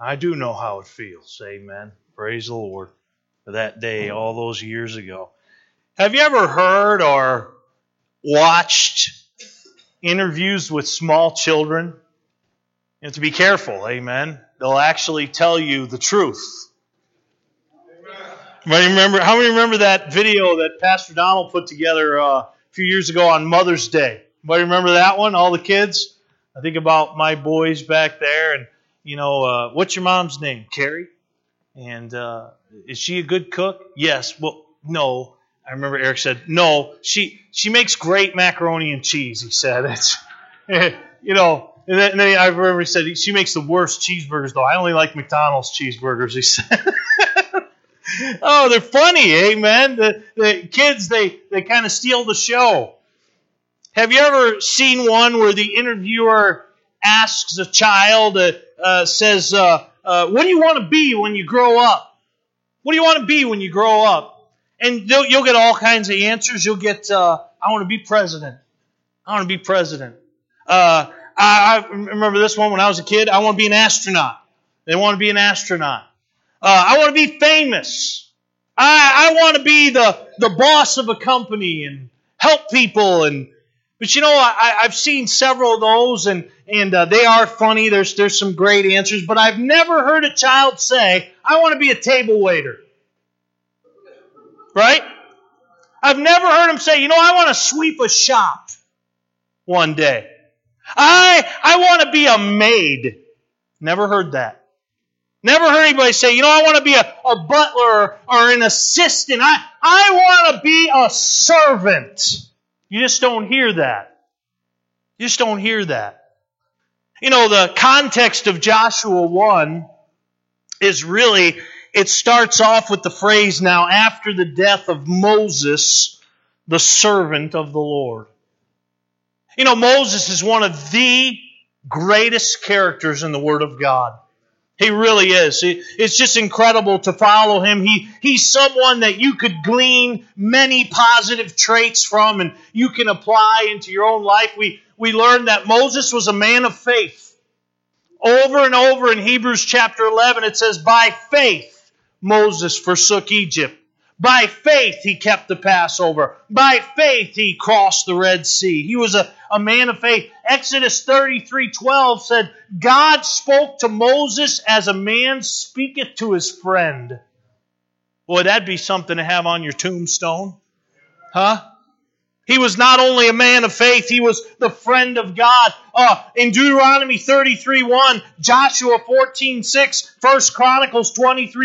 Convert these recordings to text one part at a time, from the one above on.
I do know how it feels. Amen. Praise the Lord for that day all those years ago. Have you ever heard or watched interviews with small children? You have to be careful. Amen. They'll actually tell you the truth. How many remember that video that Pastor Donald put together a few years ago on Mother's Day? Anybody remember that one? All the kids? I think about my boys back there, and what's your mom's name? Carrie? And is she a good cook? Yes. Well, no. I remember Eric said, no, she makes great macaroni and cheese, he said. It's, and then I remember he said, she makes the worst cheeseburgers, though. I only like McDonald's cheeseburgers, he said. Oh, they're funny, amen. The kids, they kind of steal the show. Have you ever seen one where the interviewer asks a child, says, what do you want to be when you grow up? What do you want to be when you grow up? And you'll get all kinds of answers. You'll get, I want to be president. I want to be president. I remember this one when I was a kid. I want to be an astronaut. They want to be an astronaut. I want to be famous. I want to be the boss of a company and help people. But I've seen several of those, and they are funny. There's some great answers, but I've never heard a child say, I want to be a table waiter. Right? I've never heard him say, I want to sweep a shop one day. I want to be a maid. Never heard that. Never heard anybody say, I want to be a butler or an assistant. I want to be a servant. You just don't hear that. You just don't hear that. The context of Joshua 1 is really, it starts off with the phrase, now after the death of Moses, the servant of the Lord. Moses is one of the greatest characters in the Word of God. He really is. It's just incredible to follow him. He's someone that you could glean many positive traits from and you can apply into your own life. We learned that Moses was a man of faith. Over and over in Hebrews chapter 11 it says, by faith Moses forsook Egypt. By faith he kept the Passover. By faith he crossed the Red Sea. He was a man of faith. Exodus 33:12 said, God spoke to Moses as a man speaketh to his friend. Boy, that'd be something to have on your tombstone. Huh? He was not only a man of faith, he was the friend of God. In Deuteronomy 33:1, Joshua 14:6, 1 Chronicles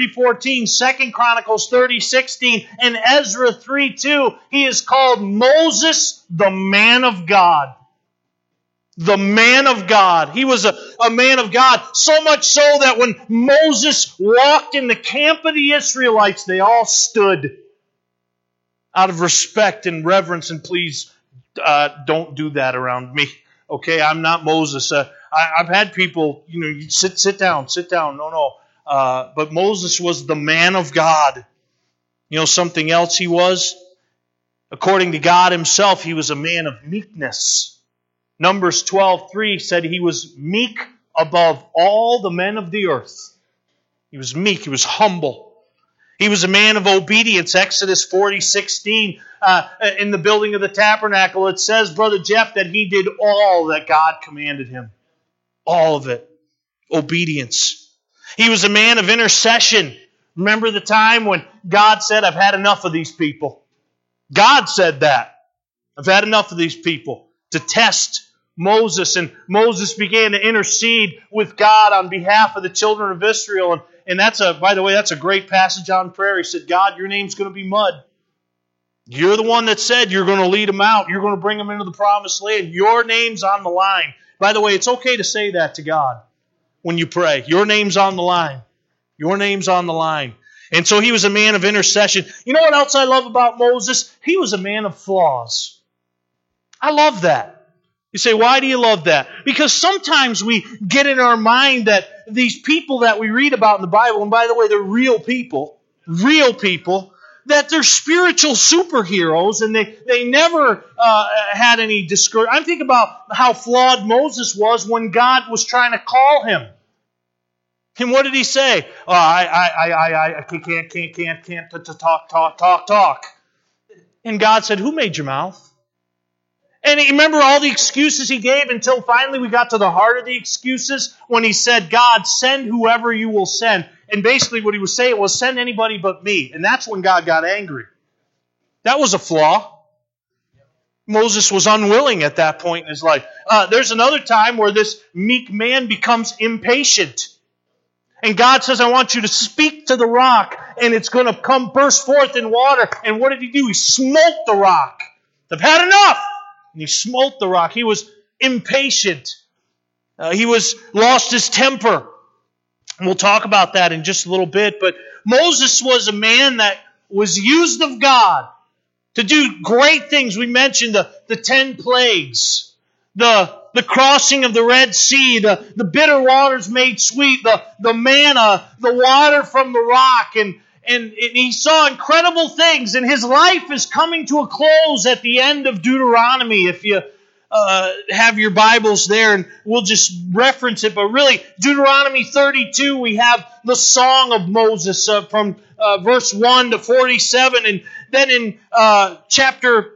23:14, 2 Chronicles 30:16, and Ezra 3:2, he is called Moses, the man of God. The man of God. He was a man of God, so much so that when Moses walked in the camp of the Israelites, they all stood out of respect and reverence, and please don't do that around me. Okay, I'm not Moses. I've had people, you sit down. No. But Moses was the man of God. Something else he was? According to God himself, he was a man of meekness. Numbers 12:3 said he was meek above all the men of the earth. He was meek. He was humble. He was a man of obedience. Exodus 40:16, in the building of the tabernacle, it says, Brother Jeff, that he did all that God commanded him. All of it. Obedience. He was a man of intercession. Remember the time when God said, I've had enough of these people. God said that. I've had enough of these people. To test Moses, and Moses began to intercede with God on behalf of the children of Israel. And by the way, that's a great passage on prayer. He said, God, your name's going to be mud. You're the one that said you're going to lead them out. You're going to bring them into the promised land. Your name's on the line. By the way, it's okay to say that to God when you pray. Your name's on the line. Your name's on the line. And so he was a man of intercession. You know what else I love about Moses? He was a man of flaws. I love that. You say, why do you love that? Because sometimes we get in our mind that these people that we read about in the Bible, and by the way, they're real people, that they're spiritual superheroes, and they never had any discouragement. I'm thinking about how flawed Moses was when God was trying to call him And what did he say? Oh, I can't talk. And God said, who made your mouth? And remember all the excuses he gave until finally we got to the heart of the excuses when he said, God, send whoever you will send. And basically what he was saying was, send anybody but me. And that's when God got angry. That was a flaw. Moses was unwilling at that point in his life. There's another time where this meek man becomes impatient. And God says, I want you to speak to the rock, and it's going to come burst forth in water. And what did he do? He smote the rock. I've had enough. And he smote the rock. He was impatient. He lost his temper. And we'll talk about that in just a little bit. But Moses was a man that was used of God to do great things. We mentioned the 10 plagues, the crossing of the Red Sea, the bitter waters made sweet, the manna, the water from the rock, and he saw incredible things, and his life is coming to a close at the end of Deuteronomy. If you have your Bibles there, and we'll just reference it, but really, Deuteronomy 32, we have the Song of Moses from verse 1 to 47, and then in chapter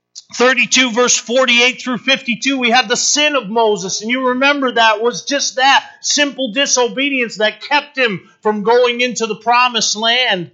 32, verse 48 through 52, we have the sin of Moses. And you remember that was just that simple disobedience that kept him from going into the promised land.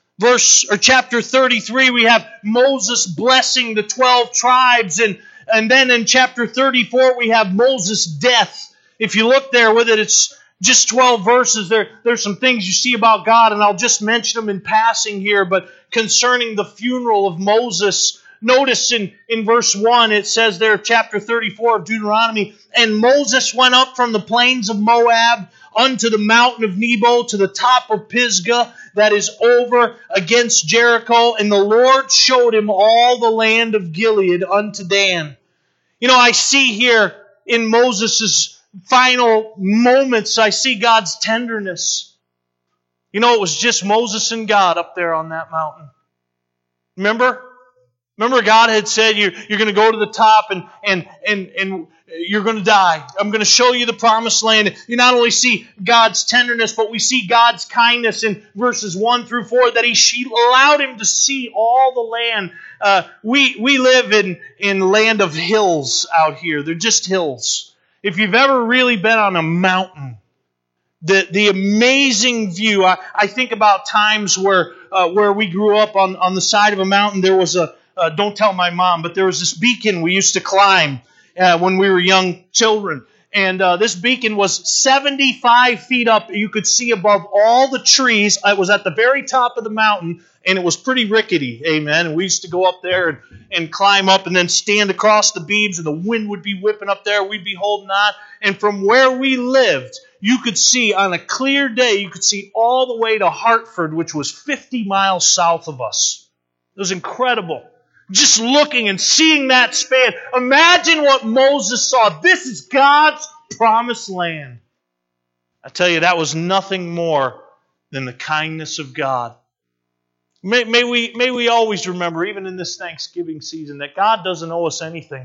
Chapter 33, we have Moses blessing the 12 tribes. And then in chapter 34, we have Moses' death. If you look there with it, it's just 12 verses. There's some things you see about God, and I'll just mention them in passing here. But concerning the funeral of Moses, notice in verse 1, it says there, chapter 34 of Deuteronomy, and Moses went up from the plains of Moab unto the mountain of Nebo to the top of Pisgah that is over against Jericho, and the Lord showed him all the land of Gilead unto Dan. You know, I see here in Moses' final moments, I see God's tenderness. You know, it was just Moses and God up there on that mountain. Remember God had said, you're going to go to the top and you're going to die. I'm going to show you the promised land. You not only see God's tenderness, but we see God's kindness in verses 1 through 4, that He allowed him to see all the land. We live in land of hills out here. They're just hills. If you've ever really been on a mountain, the amazing view. I think about times where we grew up on the side of a mountain. There was don't tell my mom, but there was this beacon we used to climb when we were young children. And this beacon was 75 feet up. You could see above all the trees. It was at the very top of the mountain, and it was pretty rickety. Amen. And we used to go up there and climb up and then stand across the beams, and the wind would be whipping up there. We'd be holding on. And from where we lived, you could see on a clear day, you could see all the way to Hartford, which was 50 miles south of us. It was incredible. Just looking and seeing that span. Imagine what Moses saw. This is God's promised land. I tell you, that was nothing more than the kindness of God. May we always remember, even in this Thanksgiving season, that God doesn't owe us anything.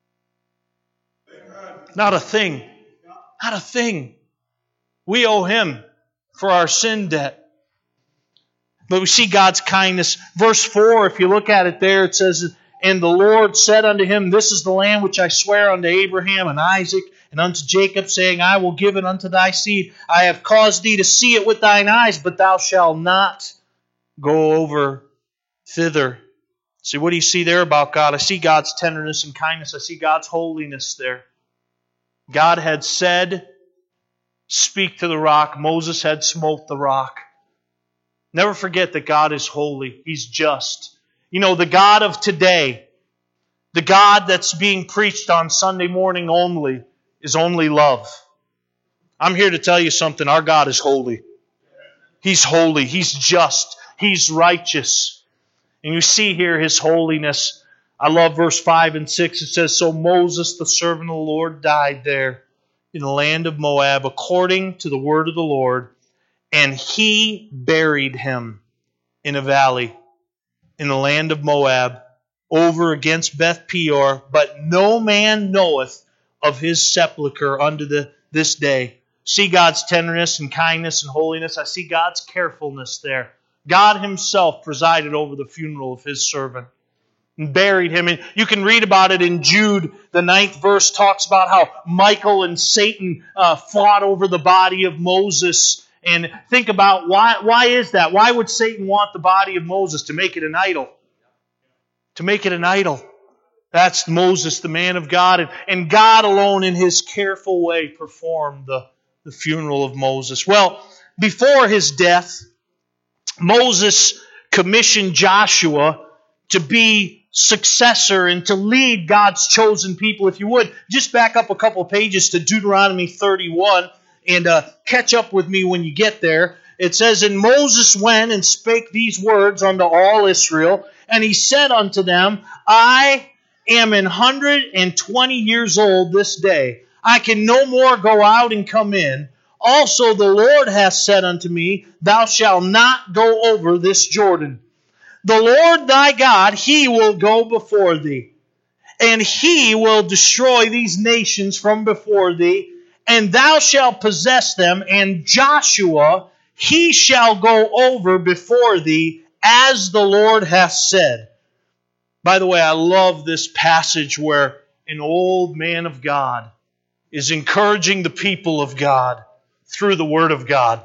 Not a thing. Not a thing. We owe Him for our sin debt. But we see God's kindness. Verse 4, if you look at it there, it says, and the Lord said unto him, this is the land which I swear unto Abraham and Isaac and unto Jacob, saying, I will give it unto thy seed. I have caused thee to see it with thine eyes, but thou shalt not go over thither. See, what do you see there about God? I see God's tenderness and kindness. I see God's holiness there. God had said, speak to the rock. Moses had smote the rock. Never forget that God is holy. He's just. You know, the God of today, the God that's being preached on Sunday morning only, is only love. I'm here to tell you something. Our God is holy. He's holy. He's just. He's righteous. And you see here His holiness. I love verse 5 and 6. It says, so Moses, the servant of the Lord, died there in the land of Moab, according to the word of the Lord. And he buried him in a valley in the land of Moab, over against Beth Peor. But no man knoweth of his sepulchre unto this day. see God's tenderness and kindness and holiness. I see God's carefulness there. God Himself presided over the funeral of His servant and buried him. And you can read about it in Jude. The 9th verse talks about how Michael and Satan fought over the body of Moses. And think about why is that? Why would Satan want the body of Moses? To make it an idol. To make it an idol. That's Moses, the man of God. And God alone in His careful way performed the funeral of Moses. Well, before his death, Moses commissioned Joshua to be successor and to lead God's chosen people. If you would, just back up a couple of pages to Deuteronomy 31 and catch up with me when you get there. It says, And Moses went and spake these words unto all Israel, and he said unto them, I am 120 years old this day. I can no more go out and come in. Also the Lord hath said unto me, Thou shalt not go over this Jordan. The Lord thy God, He will go before thee, and He will destroy these nations from before thee, and thou shalt possess them, and Joshua, he shall go over before thee, as the Lord hath said. By the way, I love this passage where an old man of God is encouraging the people of God through the Word of God.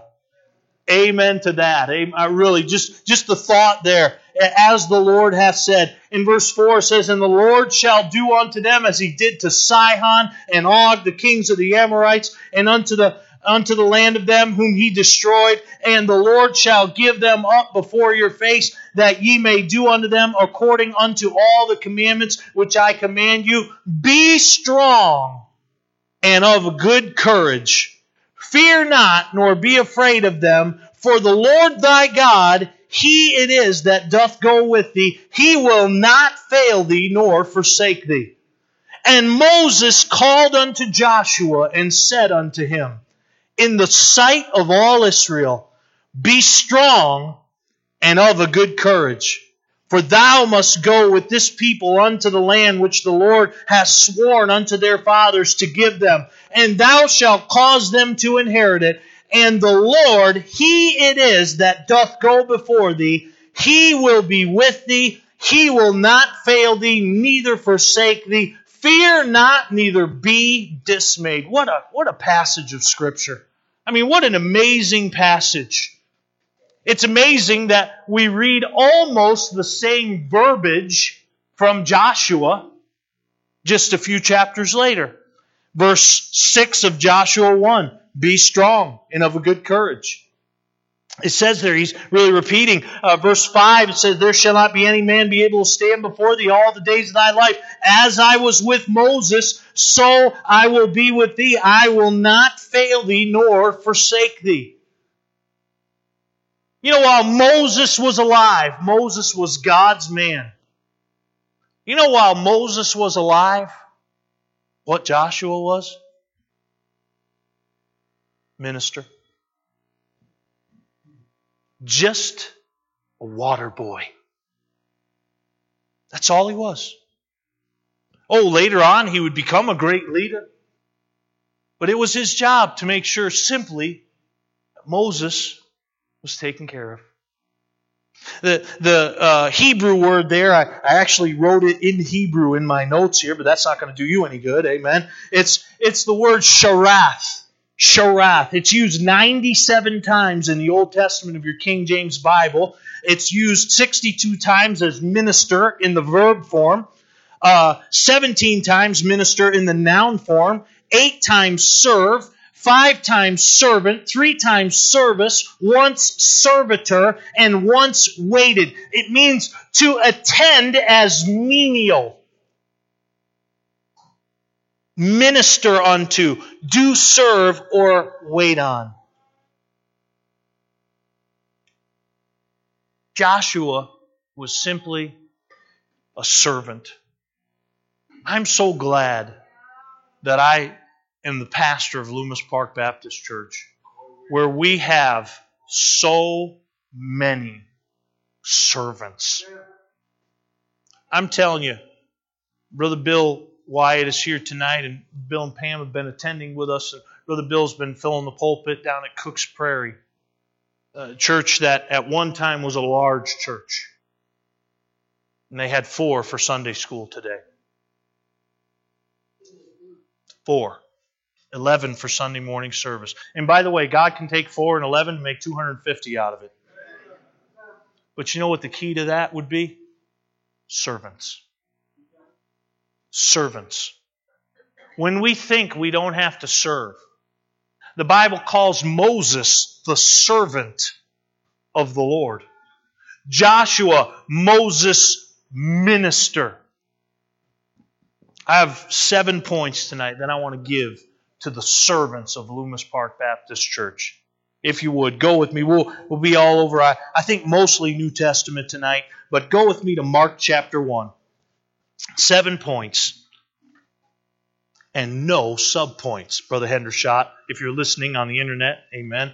Amen to that. I really, just the thought there. As the Lord hath said. In verse 4 it says, And the Lord shall do unto them as He did to Sihon and Og, the kings of the Amorites, and unto the land of them whom He destroyed. And the Lord shall give them up before your face, that ye may do unto them according unto all the commandments which I command you. Be strong and of good courage. Fear not, nor be afraid of them, for the Lord thy God, He it is that doth go with thee. He will not fail thee, nor forsake thee. And Moses called unto Joshua, and said unto him, In the sight of all Israel, be strong and of a good courage. For thou must go with this people unto the land which the Lord hath sworn unto their fathers to give them. And thou shalt cause them to inherit it. And the Lord, He it is that doth go before thee. He will be with thee. He will not fail thee, neither forsake thee. Fear not, neither be dismayed. What a passage of Scripture. I mean, what an amazing passage. It's amazing that we read almost the same verbiage from Joshua just a few chapters later. Verse 6 of Joshua 1, Be strong and of a good courage. It says there, he's really repeating. Verse 5, it says, There shall not be any man be able to stand before thee all the days of thy life. As I was with Moses, so I will be with thee. I will not fail thee, nor forsake thee. You know, while Moses was alive, Moses was God's man. You know, while Moses was alive, what Joshua was? Minister. Just a water boy. That's all he was. Oh, later on he would become a great leader. But it was his job to make sure simply that Moses was taken care of. The Hebrew word there, I actually wrote it in Hebrew in my notes here, but that's not going to do you any good, amen? It's the word sharath. Sharath. It's used 97 times in the Old Testament of your King James Bible. It's used 62 times as minister in the verb form, 17 times minister in the noun form, 8 times serve, 5 times servant, 3 times service, once servitor, and once waited. It means to attend as menial. Minister unto, do serve, or wait on. Joshua was simply a servant. I'm so glad that I am the pastor of Loomis Park Baptist Church, where we have so many servants. I'm telling you, Brother Bill Wyatt is here tonight, and Bill and Pam have been attending with us. Brother Bill's been filling the pulpit down at Cook's Prairie, a church that at one time was a large church. And they had 4 for Sunday school today. 4. 11 for Sunday morning service. And by the way, God can take 4 and 11 and make 250 out of it. But you know what the key to that would be? Servants. Servants. When we think we don't have to serve, the Bible calls Moses the servant of the Lord. Joshua, Moses' minister. I have 7 points tonight that I want to give to the servants of Loomis Park Baptist Church. If you would, go with me. We'll be all over, I think mostly New Testament tonight, but go with me to Mark chapter 1. 7 points. And no subpoints, Brother Hendershot. If you're listening on the internet, amen.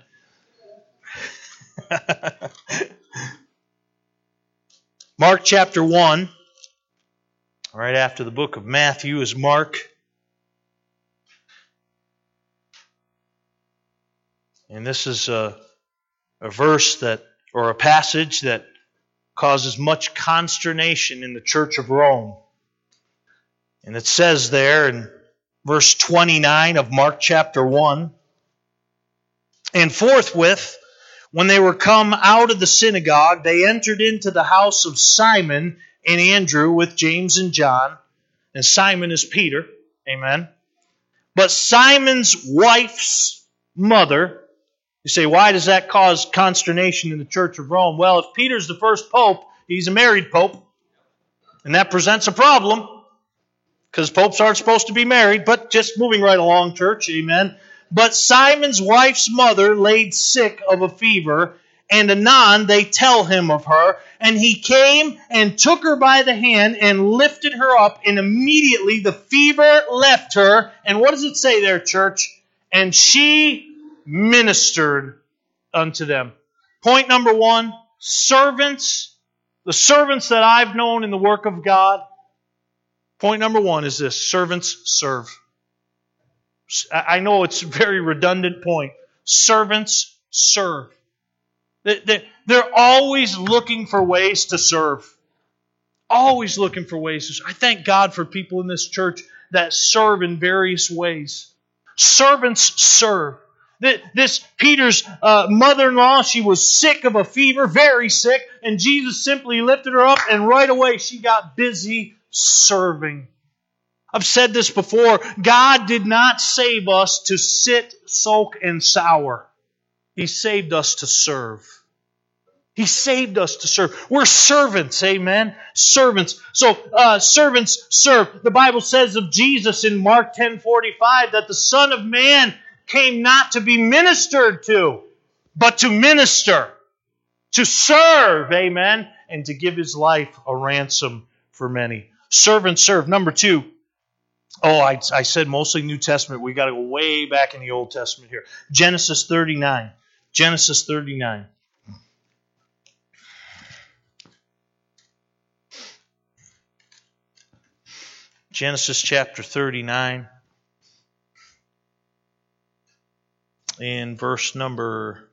Mark chapter 1, right after the book of Matthew is Mark. And this is a verse that, or a passage that causes much consternation in the Church of Rome. And it says there in verse 29 of Mark chapter 1, "And forthwith, when they were come out of the synagogue, they entered into the house of Simon and Andrew with James and John." And Simon is Peter. Amen. "But Simon's wife's mother," you say, why does that cause consternation in the Church of Rome? Well, if Peter's the first pope, he's a married pope. And that presents a problem, because popes aren't supposed to be married. But just moving right along, church, amen. "But Simon's wife's mother laid sick of a fever, and anon they tell him of her. And he came and took her by the hand and lifted her up, and immediately the fever left her." And what does it say there, church? "And she ministered unto them." Point number 1, servants, the servants that I've known in the work of God. Point number 1 is this: servants serve. I know it's a very redundant point. Servants serve. They're always looking for ways to serve. Always looking for ways to serve. I thank God for people in this church that serve in various ways. Servants serve. This Peter's mother-in-law, she was sick of a fever, very sick, and Jesus simply lifted her up, and right away she got busy serving. I've said this before, God did not save us to sit, soak, and sour. He saved us to serve. He saved us to serve. We're servants, amen? Servants. So, servants serve. The Bible says of Jesus in Mark 10:45 that the Son of Man came not to be ministered to, but to minister, to serve, amen, and to give His life a ransom for many. Servants serve. Number 2. I said mostly New Testament. We got to go way back in the Old Testament here. Genesis 39. Genesis 39. Genesis chapter 39. In verse number...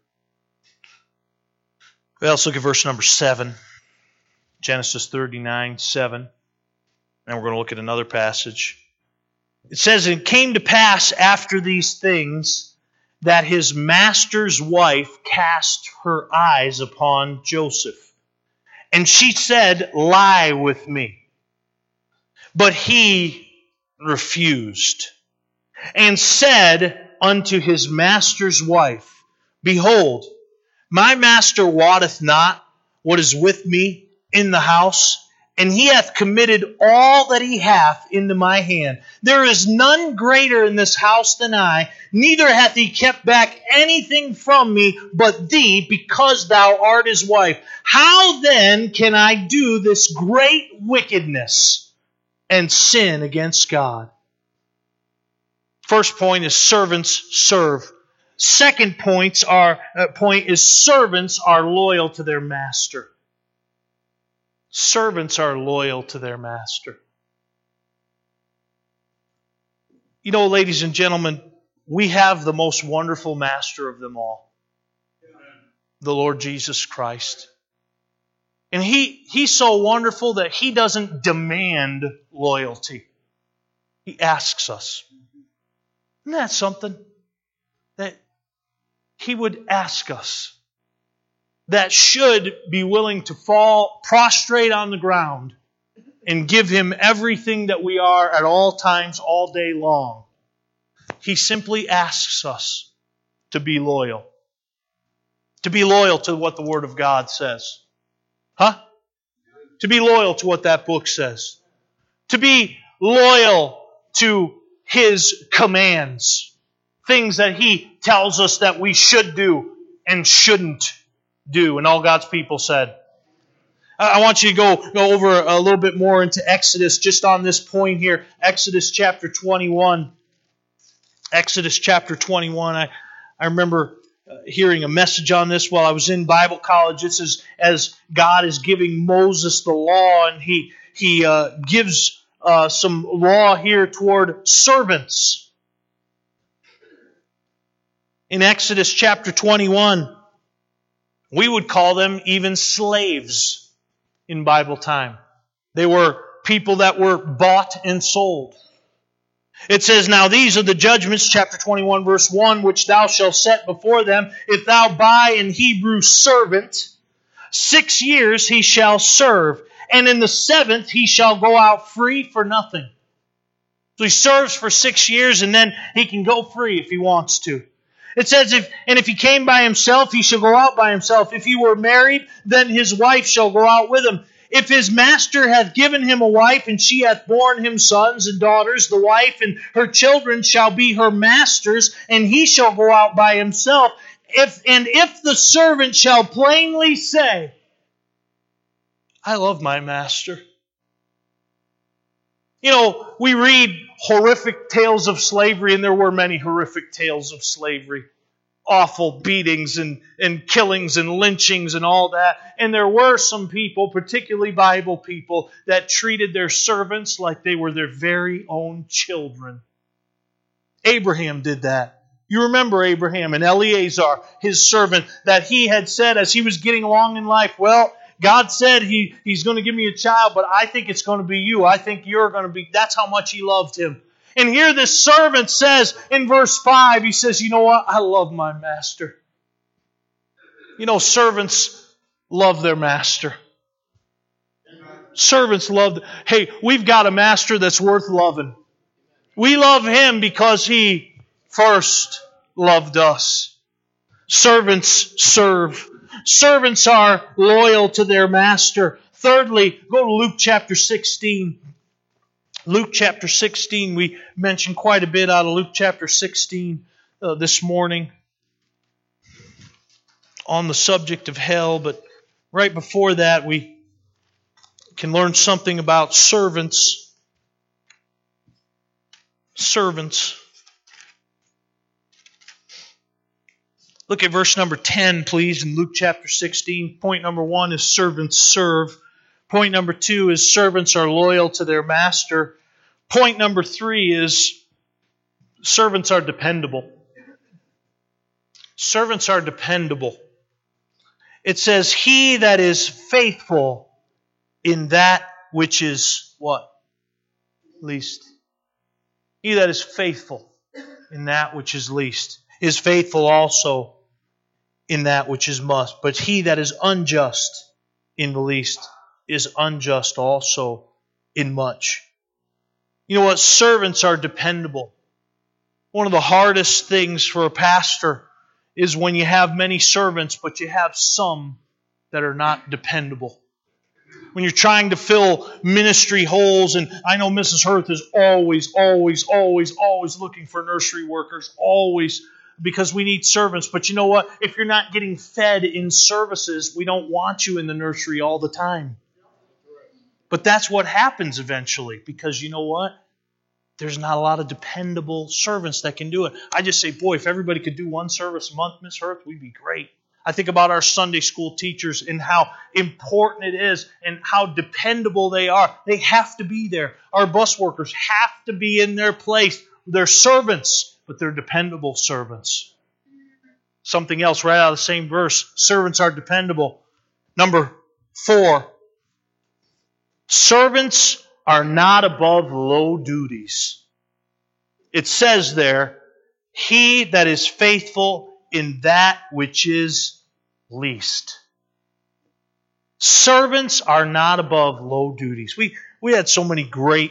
let's look at verse number 7. Genesis 39, 7. And we're going to look at another passage. It says, "And it came to pass after these things that his master's wife cast her eyes upon Joseph. And she said, Lie with me. But he refused, and said unto his master's wife, Behold, my master wotteth not what is with me in the house, and he hath committed all that he hath into my hand. There is none greater in this house than I, neither hath he kept back anything from me but thee, because thou art his wife. How then can I do this great wickedness and sin against God?" First point is servants serve. Second point is servants are loyal to their master. Servants are loyal to their master. You know, ladies and gentlemen, we have the most wonderful master of them all, the Lord Jesus Christ. And He's so wonderful that He doesn't demand loyalty. He asks us. Isn't that something? That He would ask us. That should be willing to fall prostrate on the ground and give Him everything that we are at all times, all day long. He simply asks us to be loyal. To be loyal to what the Word of God says. Huh? To be loyal to what that book says. To be loyal to His commands. Things that He tells us that we should do and shouldn't do. And all God's people said. I want you to go over a little bit more into Exodus just on this point here. Exodus chapter 21. Exodus chapter 21. I remember hearing a message on this while I was in Bible college. This is as God is giving Moses the law, and he gives some law here toward servants. In Exodus chapter 21, we would call them even slaves in Bible time. They were people that were bought and sold. It says, "Now these are the judgments," chapter 21, verse 1, "which thou shalt set before them. If thou buy an Hebrew servant, 6 years he shall serve, and in the 7th he shall go out free for nothing." So he serves for 6 years, and then he can go free if he wants to. It says, if he came by himself, he shall go out by himself. If he were married, then his wife shall go out with him. If his master hath given him a wife, and she hath borne him sons and daughters, the wife and her children shall be her master's, and he shall go out by himself. If the servant shall plainly say, "I love my master." You know, we read horrific tales of slavery, and there were many horrific tales of slavery. Awful beatings and killings and lynchings and all that. And there were some people, particularly Bible people, that treated their servants like they were their very own children. Abraham did that. You remember Abraham and Eleazar, his servant, that he had said as he was getting along in life, "Well, God said He's going to give me a child, but I think it's going to be you. I think you're going to be..." That's how much he loved him. And here this servant says in verse 5, he says, "You know what? I love my master." You know, servants love their master. Servants love... Hey, we've got a master that's worth loving. We love Him because He first loved us. Servants serve. Servants are loyal to their master. Thirdly, go to Luke chapter 16. Luke chapter 16, we mentioned quite a bit out of Luke chapter 16 this morning on the subject of hell. But right before that, we can learn something about servants. Servants. Look at verse number 10, please, in Luke chapter 16. Point number 1 is servants serve. Point number 2 is servants are loyal to their master. Point number 3 is servants are dependable. Servants are dependable. It says, "He that is faithful in that which is" what? Least. He that is faithful in that which is least is faithful also in that which is much. But he that is unjust in the least is unjust also in much. You know what? Servants are dependable. One of the hardest things for a pastor is when you have many servants, but you have some that are not dependable. When you're trying to fill ministry holes, and I know Mrs. Hurth is always looking for nursery workers, always, because we need servants. But you know what? If you're not getting fed in services, we don't want you in the nursery all the time. But that's what happens eventually, because you know what? There's not a lot of dependable servants that can do it. I just say, boy, if everybody could do one service a month, Miss Hurth, we'd be great. I think about our Sunday school teachers and how important it is and how dependable they are. They have to be there. Our bus workers have to be in their place. They're servants. but they're dependable servants. Something else right out of the same verse. Servants are dependable. Number 4. Servants are not above low duties. It says there, he that is faithful in that which is least. Servants are not above low duties. We had so many great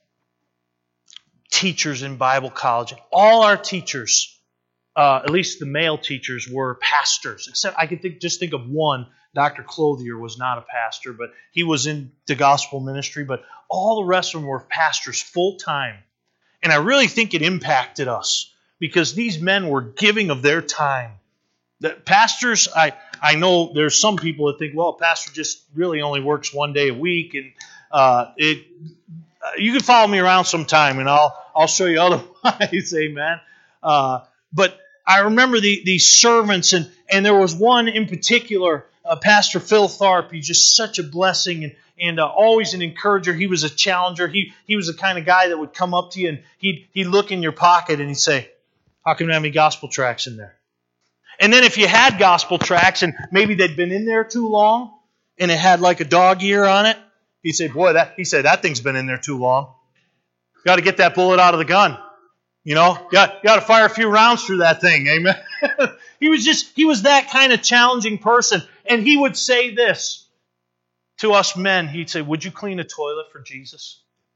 teachers in Bible college. All our teachers, at least the male teachers, were pastors. Except I could just think of one. Dr. Clothier was not a pastor, but he was in the gospel ministry. But all the rest of them were pastors full time. And I really think it impacted us because these men were giving of their time. The pastors, I know there's some people that think, well, a pastor just really only works one day a week, and you can follow me around sometime, and I'll show you otherwise, amen. But I remember these servants, and there was one in particular, Pastor Phil Tharp. He's just such a blessing and always an encourager. He was a challenger. He was the kind of guy that would come up to you and he'd look in your pocket and he'd say, "How come you don't have any gospel tracts in there?" And then if you had gospel tracts and maybe they'd been in there too long and it had like a dog ear on it, he'd say, that thing's been in there too long. Got to get that bullet out of the gun. You know, got to fire a few rounds through that thing. Amen. He was that kind of challenging person. And he would say this to us men. He'd say, "Would you clean a toilet for Jesus?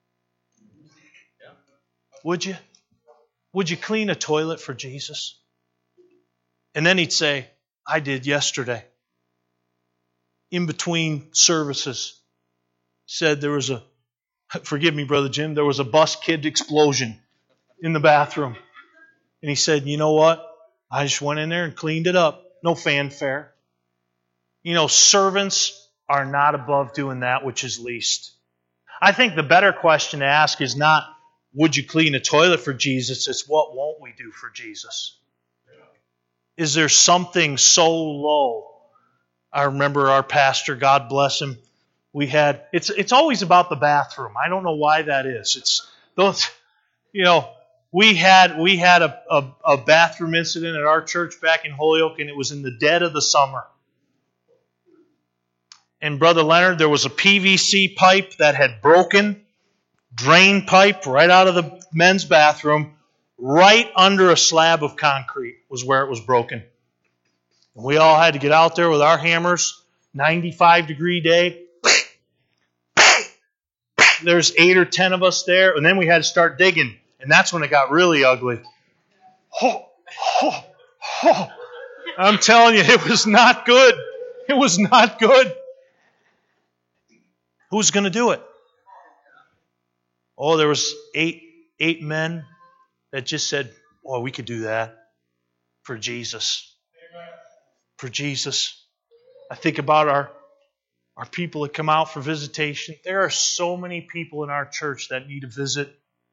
Would you? Would you clean a toilet for Jesus?" And then he'd say, "I did yesterday." In between services, said there was forgive me, Brother Jim, there was a bus kid explosion in the bathroom. And he said, "You know what? I just went in there and cleaned it up. No fanfare." You know, servants are not above doing that which is least. I think the better question to ask is not, would you clean a toilet for Jesus? It's what won't we do for Jesus? Is there something so low? I remember our pastor, God bless him, it's always about the bathroom. I don't know why that is. It's those, you know, we had a bathroom incident at our church back in Holyoke, and it was in the dead of the summer. And Brother Leonard, there was a PVC pipe that had broken, drain pipe right out of the men's bathroom, right under a slab of concrete was where it was broken. And we all had to get out there with our hammers, 95-degree day. There's 8 or 10 of us there, and then we had to start digging. And that's when it got really ugly. I'm telling you, it was not good. It was not good. Who's going to do it? Oh, there was eight men that just said, "Oh, we could do that for Jesus." For Jesus. I think about our people that come out for visitation. There are so many people in our church that need a visit.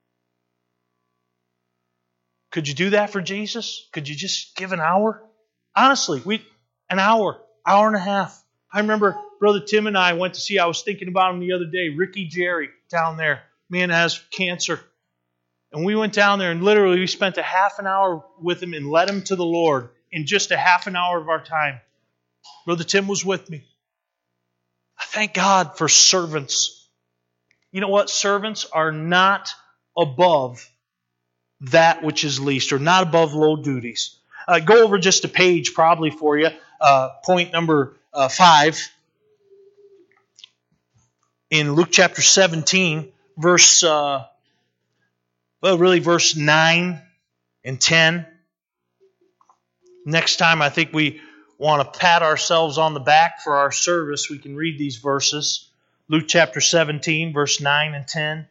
Could you do that for Jesus? Could you just give an hour? Honestly, an hour and a half. I remember Brother Tim and I went to see, I was thinking about him the other day, Ricky Jerry down there. Man has cancer. And we went down there and literally we spent a half an hour with him and led him to the Lord in just a half an hour of our time. Brother Tim was with me. I thank God for servants. You know what? Servants are not above that which is least, or not above low duties. Go over just a page probably for you. Point number 5. In Luke chapter 17, verse 9 and 10. Next time I think we want to pat ourselves on the back for our service, we can read these verses. Luke chapter 17, verse 9 and 10.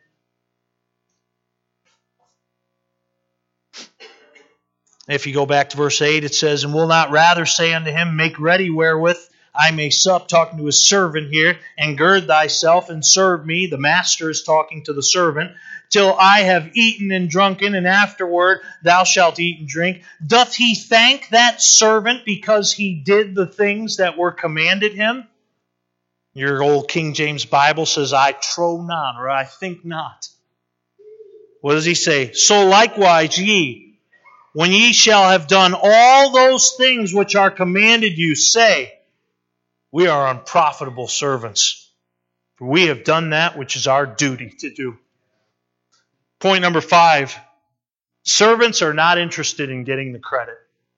If you go back to verse 8, it says, "And will not rather say unto him, Make ready wherewith I may sup," talking to his servant here, "and gird thyself and serve me," the master is talking to the servant, "till I have eaten and drunken, and afterward thou shalt eat and drink. Doth he thank that servant because he did the things that were commanded him?" Your old King James Bible says, "I trow not," or "I think not." What does he say? "So likewise ye, When ye shall have done all those things which are commanded you, say, we are unprofitable servants. For we have done that which is our duty to do. Point number 5. Servants are not interested in getting the credit.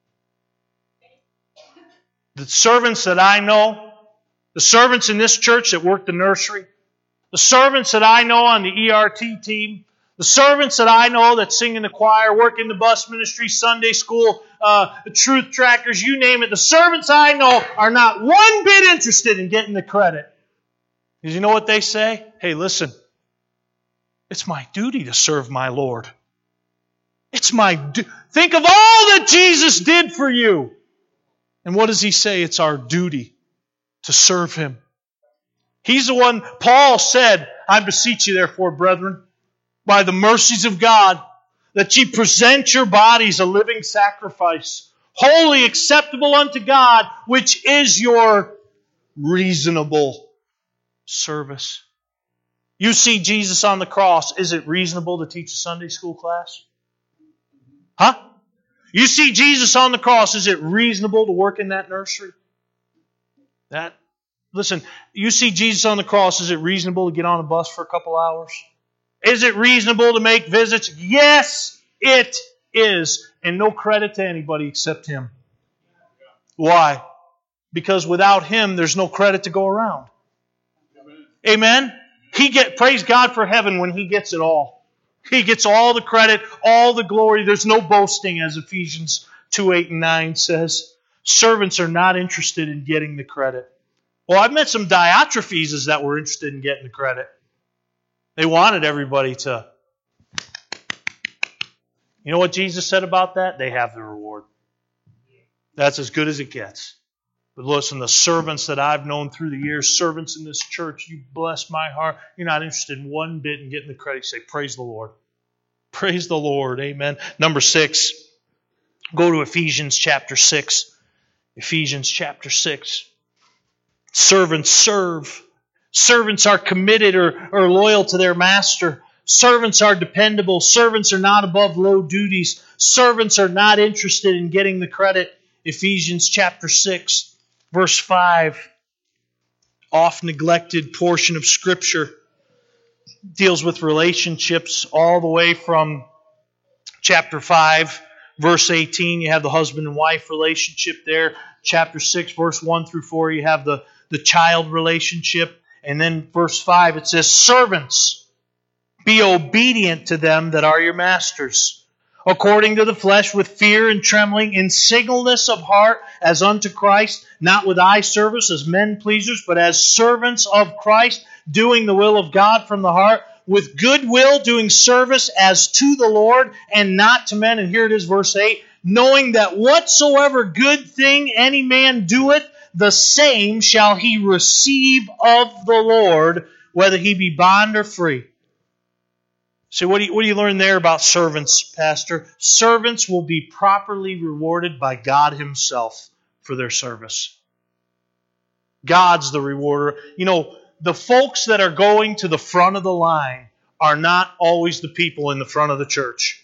The servants that I know, the servants in this church that work the nursery, the servants that I know on the ERT team, the servants that I know that sing in the choir, work in the bus ministry, Sunday school, the truth trackers, you name it, the servants I know are not one bit interested in getting the credit. Because you know what they say? Hey, listen, it's my duty to serve my Lord. It's my think of all that Jesus did for you. And what does He say? It's our duty to serve Him. He's the one, Paul said, I beseech you therefore, brethren, by the mercies of God, that ye present your bodies a living sacrifice, wholly acceptable unto God, which is your reasonable service. You see Jesus on the cross. Is it reasonable to teach a Sunday school class? Huh? You see Jesus on the cross. Is it reasonable to work in that nursery? Listen, you see Jesus on the cross. Is it reasonable to get on a bus for a couple hours? Is it reasonable to make visits? Yes, it is. And no credit to anybody except Him. Why? Because without Him, there's no credit to go around. Amen? Praise God for heaven when He gets it all. He gets all the credit, all the glory. There's no boasting, as Ephesians 2:8-9 says. Servants are not interested in getting the credit. Well, I've met some Diotrephes that were interested in getting the credit. They wanted everybody to. You know what Jesus said about that? They have the reward. That's as good as it gets. But listen, the servants that I've known through the years, servants in this church, you bless my heart. You're not interested in one bit in getting the credit. You say, praise the Lord. Praise the Lord. Amen. Number 6. Go to Ephesians chapter 6. Ephesians chapter 6. Servants serve. Servants are committed or loyal to their master. Servants are dependable. Servants are not above low duties. Servants are not interested in getting the credit. Ephesians chapter 6, verse 5. Oft neglected portion of Scripture. Deals with relationships all the way from chapter 5, verse 18. You have the husband and wife relationship there. Chapter 6, verse 1 through 4, you have the child relationship. And then verse 5, it says, servants, be obedient to them that are your masters, according to the flesh, with fear and trembling, in singleness of heart, as unto Christ, not with eye service as men pleasers, but as servants of Christ, doing the will of God from the heart, with good will, doing service as to the Lord and not to men. And here it is, verse 8, knowing that whatsoever good thing any man doeth, the same shall he receive of the Lord, whether he be bond or free. So what do you learn there about servants, Pastor? Servants will be properly rewarded by God Himself for their service. God's the rewarder. You know, the folks that are going to the front of the line are not always the people in the front of the church.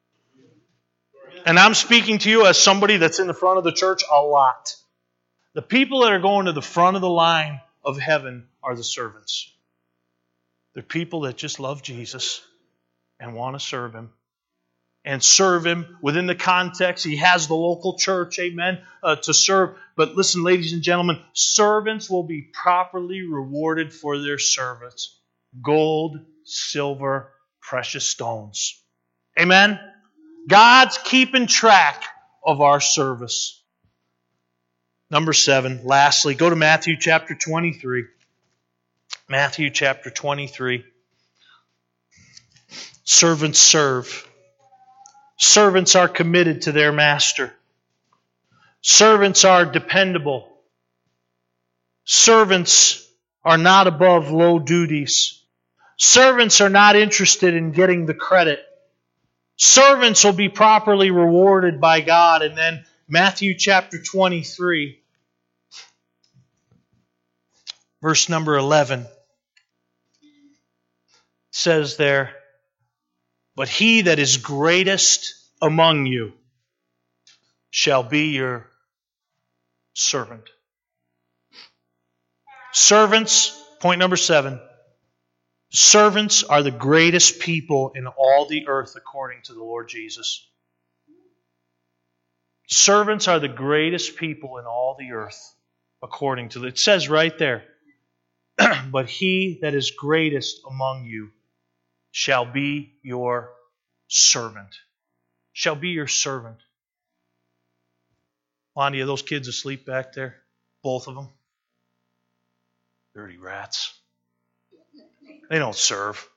And I'm speaking to you as somebody that's in the front of the church a lot. The people that are going to the front of the line of heaven are the servants. They're people that just love Jesus and want to serve Him. And serve Him within the context. He has the local church, amen, to serve. But listen, ladies and gentlemen, servants will be properly rewarded for their service. Gold, silver, precious stones. Amen? God's keeping track of our service. Number 7, lastly, go to Matthew chapter 23. Matthew chapter 23. Servants serve. Servants are committed to their master. Servants are dependable. Servants are not above low duties. Servants are not interested in getting the credit. Servants will be properly rewarded by God. And then Matthew chapter 23, verse number 11, says there, but he that is greatest among you shall be your servant. Servants, point number 7. Servants are the greatest people in all the earth according to the Lord Jesus. Servants are the greatest people in all the earth according to it says right there. But he that is greatest among you shall be your servant. Shall be your servant. Lonnie, are those kids asleep back there? Both of them? Dirty rats. They don't serve.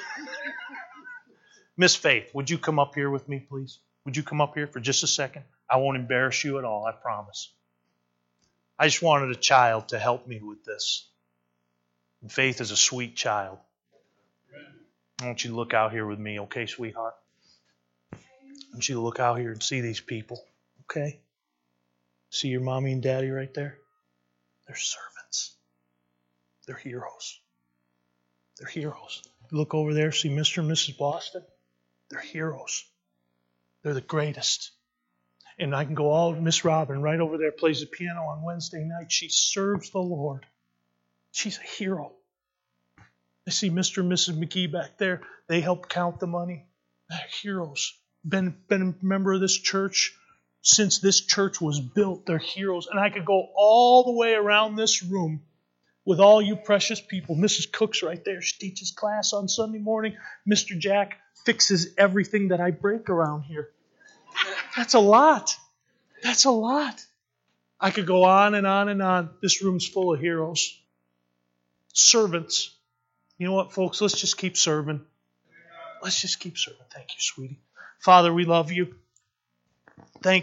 Miss Faith, would you come up here with me, please? Would you come up here for just a second? I won't embarrass you at all, I promise. I just wanted a child to help me with this. And Faith is a sweet child. I want you to look out here with me, okay, sweetheart? I want you to look out here and see these people, okay? See your mommy and daddy right there? They're servants. They're heroes. They're heroes. Look over there, see Mr. and Mrs. Boston? They're heroes. They're the greatest. And I can go all, Miss Robin right over there plays the piano on Wednesday night. She serves the Lord. She's a hero. I see Mr. and Mrs. McGee back there. They help count the money. They're heroes. Been a member of this church since this church was built. They're heroes. And I could go all the way around this room with all you precious people. Mrs. Cook's right there. She teaches class on Sunday morning. Mr. Jack fixes everything that I break around here. That's a lot. That's a lot. I could go on and on and on. This room's full of heroes. Servants. You know what, folks? Let's just keep serving. Let's just keep serving. Thank you, sweetie. Father, we love you. Thank